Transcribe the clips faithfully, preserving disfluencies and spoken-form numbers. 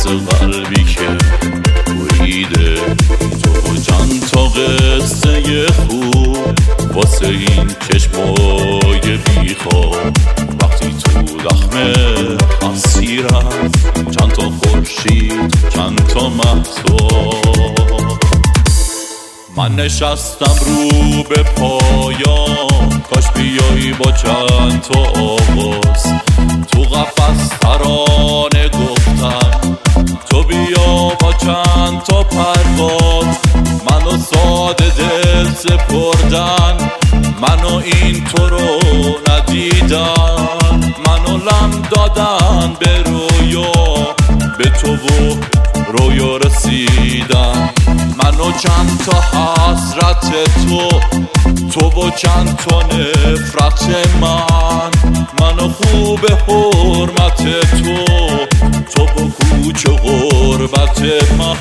واسه قلبی که بریده تو و چند تا قصه خوب واسه این چشمای بیخواب وقتی تو دخمه هستی رفت چند تا خورشید چند تا مهتاب. من نشستم رو به پایان کاش بیایی با چند تا آواز تو قفس ترانه گفتم تو بیا با چند تا پرواز منو ساده دل سپردن منو این تو رو ندیدن منو لم دادن به رویا به تو و رویا رسیدن منو چند تا حسرت تو تو و چند تا نفرت من منو خوب حرمت تو تو و کوچه غربت من.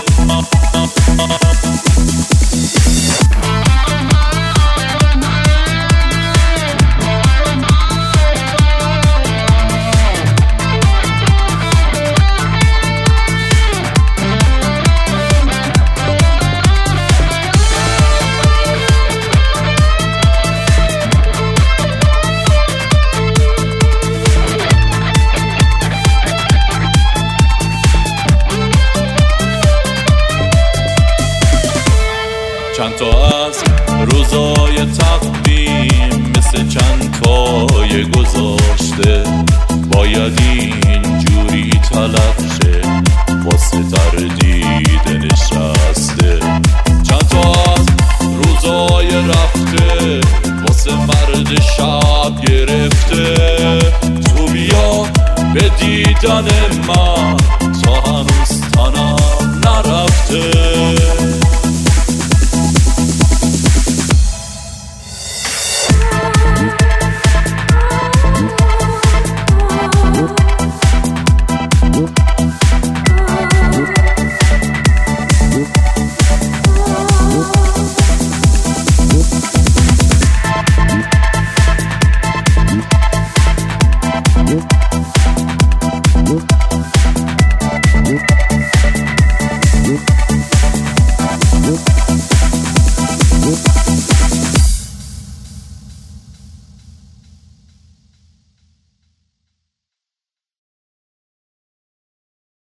چند تا از روزای تقدیم مثل چند تای گذاشته باید اینجوری تلف شه واسه تردید نشسته چند تا از روزای رفته واسه مرد شب گرفته تو بیا به دیدن من تا هنوز تنم نرفته. Whoop.